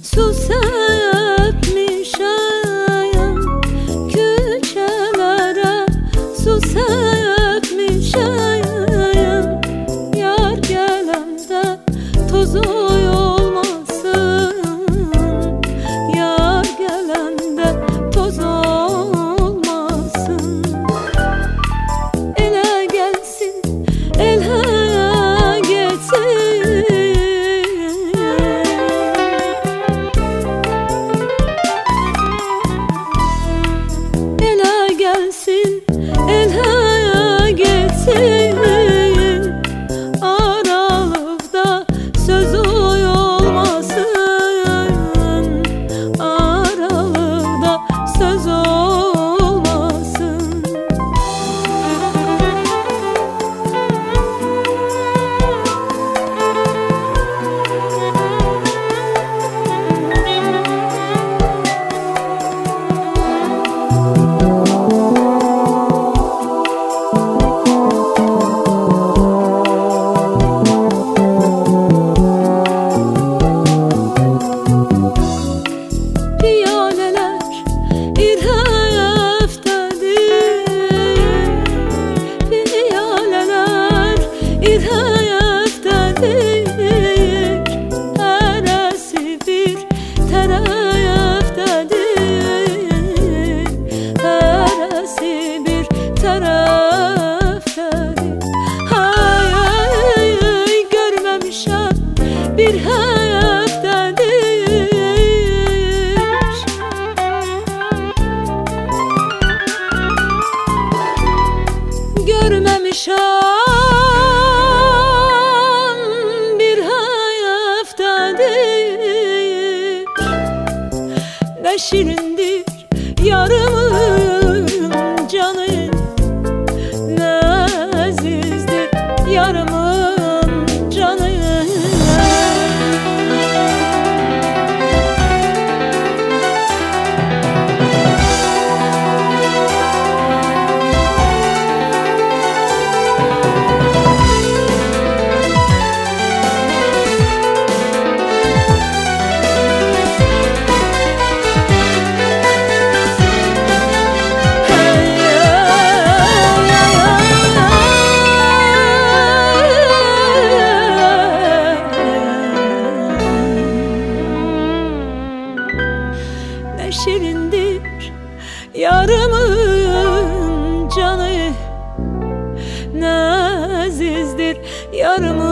Su sepmiş ayağım küçelere, su sepmiş ayağım. Yar gelende tozu olmasın, yar gelende toz olmasın. Ele gelsin, ele geçsin. Ele gelsin, ele geçsin. Aralıkta söz olmasın, aralıkta söz olmasın. Piyaleler irheftedir, piyaleler irheftedir. Heresi bir taraftadır, heresi bir taraftadır. Hay ay, görmemişem bir heftedir. Görmemişem bir heftedir. Ne şirindir yarımın canı, ne azizdir yarımın canı. Ne şirindir yarımın canı, ne azizdir yarımın